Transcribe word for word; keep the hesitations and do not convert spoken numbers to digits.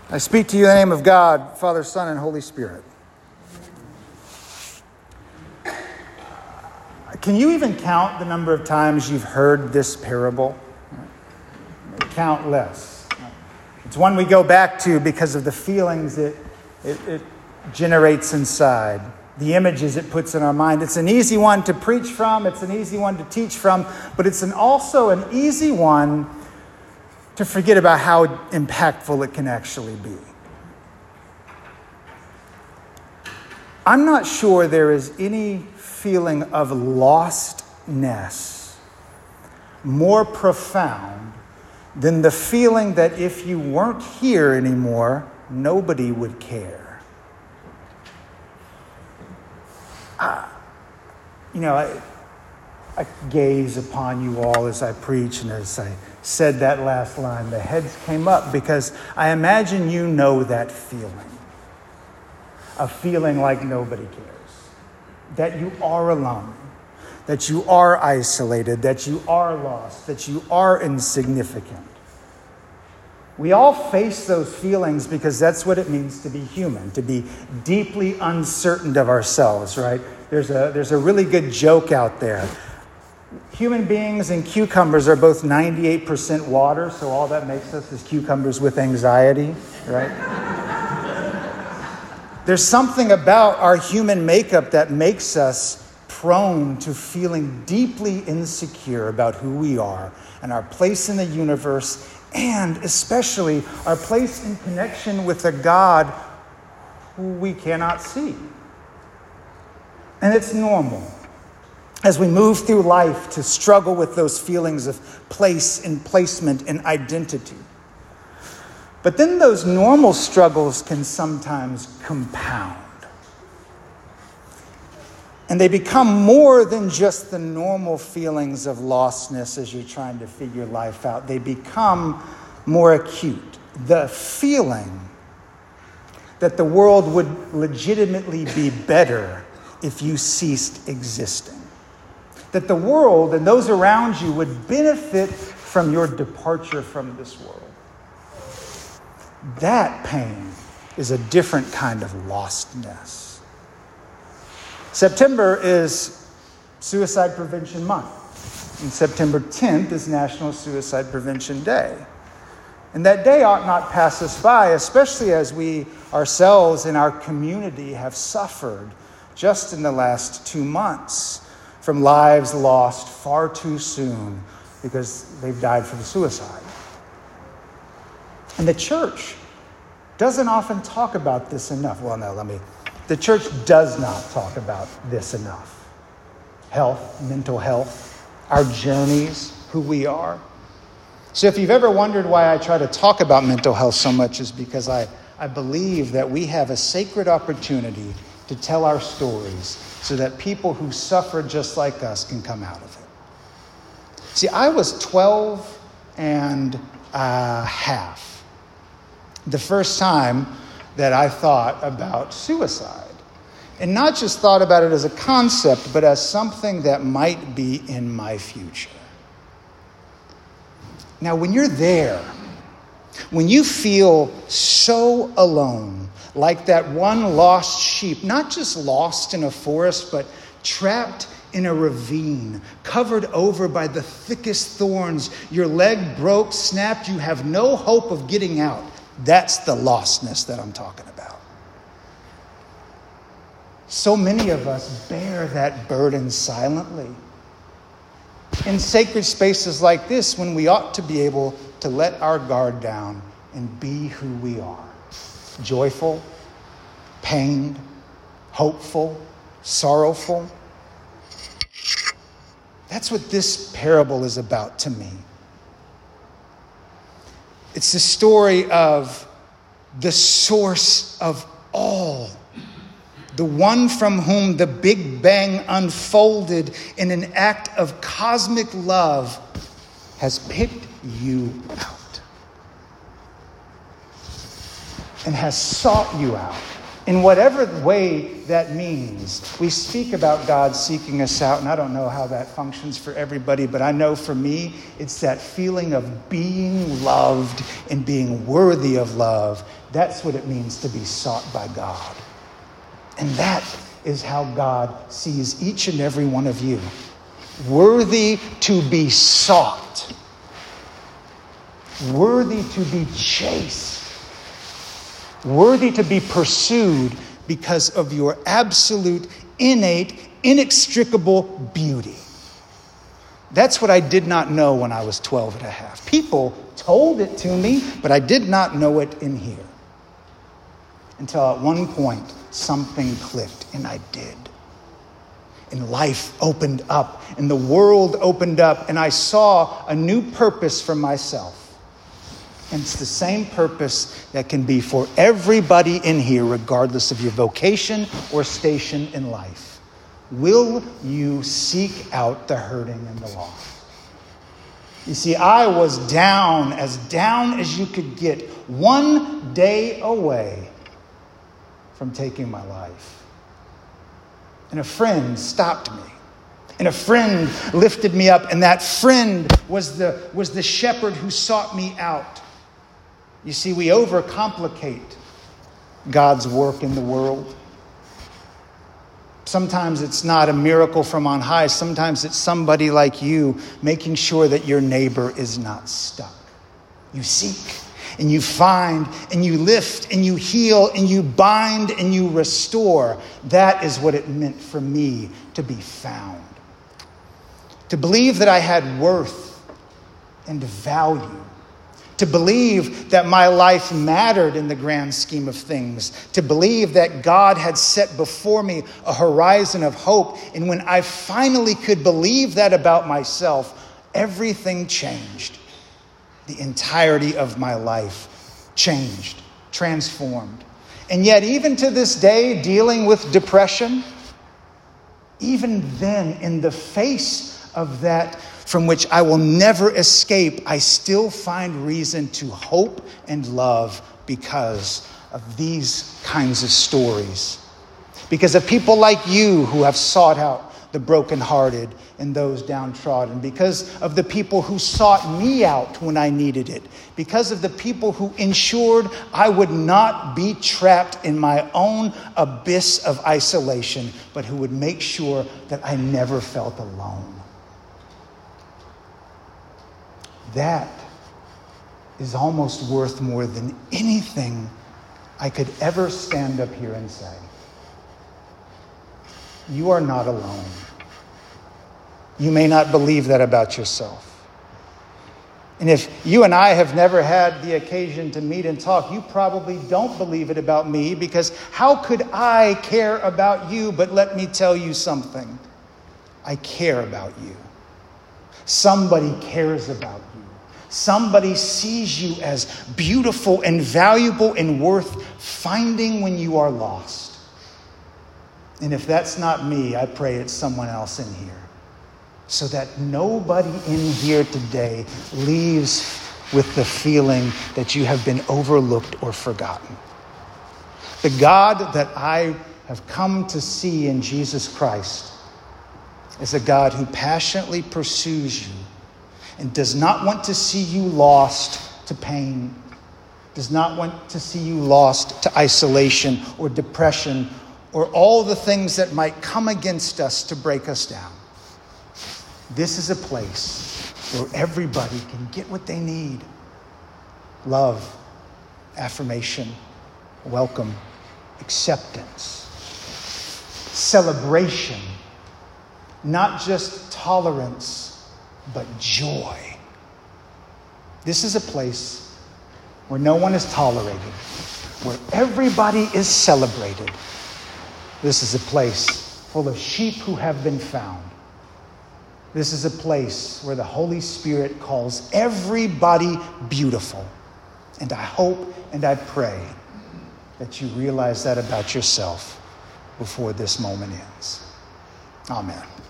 I speak to you in the name of God, Father, Son, and Holy Spirit. Can you even count the number of times you've heard this parable? Countless. It's one we go back to because of the feelings it, it, it generates inside, the images it puts in our mind. It's an easy one to preach from. It's an easy one to teach from. But it's an, also an easy one to forget about how impactful it can actually be. I'm not sure there is any feeling of lostness more profound than the feeling that if you weren't here anymore, nobody would care. Uh, you know, I, I gaze upon you all as I preach, and as I said that last line, the heads came up because I imagine you know that feeling. A feeling like nobody cares. That you are alone. That you are isolated. That you are lost. That you are insignificant. We all face those feelings because that's what it means to be human. To be deeply uncertain of ourselves, right? There's a, there's a really good joke out there. Human beings and cucumbers are both ninety-eight percent water, so all that makes us is cucumbers with anxiety, right? There's something about our human makeup that makes us prone to feeling deeply insecure about who we are and our place in the universe, and especially our place in connection with a God who we cannot see. And it's normal as we move through life to struggle with those feelings of place and placement and identity. But then those normal struggles can sometimes compound. And they become more than just the normal feelings of lostness as you're trying to figure life out. They become more acute. The feeling that the world would legitimately be better if you ceased existing. That the world and those around you would benefit from your departure from this world. That pain is a different kind of lostness. September is Suicide Prevention Month. And September tenth is National Suicide Prevention Day. And that day ought not pass us by, especially as we ourselves in our community have suffered just in the last two months from lives lost far too soon because they've died from suicide. And the church doesn't often talk about this enough. Well, no, let me. The church does not talk about this enough. Health, mental health, our journeys, who we are. So if you've ever wondered why I try to talk about mental health so much, is because I, I believe that we have a sacred opportunity to tell our stories so that people who suffer just like us can come out of it. See, I was twelve and a half the first time that I thought about suicide. And not just thought about it as a concept, but as something that might be in my future. Now, when you're there, when you feel so alone, like that one lost sheep, not just lost in a forest, but trapped in a ravine, covered over by the thickest thorns, your leg broke, snapped, you have no hope of getting out. That's the lostness that I'm talking about. So many of us bear that burden silently. In sacred spaces like this, when we ought to be able to let our guard down and be who we are. Joyful, pained, hopeful, sorrowful. That's what this parable is about to me. It's the story of the source of all. The one from whom the Big Bang unfolded in an act of cosmic love has picked you out and has sought you out In whatever way that means. We speak about God seeking us out, and I don't know how that functions for everybody, but I know for me, it's that feeling of being loved and being worthy of love. That's what it means to be sought by God. And that is how God sees each and every one of you. Worthy to be sought. Worthy to be chased. Worthy to be pursued because of your absolute, innate, inextricable beauty. That's what I did not know when I was twelve and a half. People told it to me, but I did not know it in here. Until at one point, something clicked, and I did. And life opened up, and the world opened up, and I saw a new purpose for myself. And it's the same purpose that can be for everybody in here, regardless of your vocation or station in life. Will you seek out the hurting and the lost? You see, I was down, as down as you could get, one day away from taking my life. And a friend stopped me. And a friend lifted me up. And that friend was the, was the shepherd who sought me out. You see, we overcomplicate God's work in the world. Sometimes it's not a miracle from on high. Sometimes it's somebody like you making sure that your neighbor is not stuck. You seek and you find and you lift and you heal and you bind and you restore. That is what it meant for me to be found. To believe that I had worth and value. To believe that my life mattered in the grand scheme of things. To believe that God had set before me a horizon of hope. And when I finally could believe that about myself, everything changed. The entirety of my life changed, transformed. And yet, even to this day, dealing with depression, even then, in the face of that from which I will never escape, I still find reason to hope and love because of these kinds of stories. Because of people like you who have sought out the brokenhearted and those downtrodden. Because of the people who sought me out when I needed it. Because of the people who ensured I would not be trapped in my own abyss of isolation, but who would make sure that I never felt alone. That is almost worth more than anything I could ever stand up here and say. You are not alone. You may not believe that about yourself. And if you and I have never had the occasion to meet and talk, you probably don't believe it about me, because how could I care about you? But let me tell you something. I care about you. Somebody cares about you. Somebody sees you as beautiful and valuable and worth finding when you are lost. And if that's not me, I pray it's someone else in here. So that nobody in here today leaves with the feeling that you have been overlooked or forgotten. The God that I have come to see in Jesus Christ is a God who passionately pursues you and does not want to see you lost to pain, does not want to see you lost to isolation or depression or all the things that might come against us to break us down. This is a place where everybody can get what they need. Love, affirmation, welcome, acceptance, celebration, not just tolerance, but joy. This is a place where no one is tolerated, where everybody is celebrated. This is a place full of sheep who have been found. This is a place where the Holy Spirit calls everybody beautiful. And I hope and I pray that you realize that about yourself before this moment ends. Amen.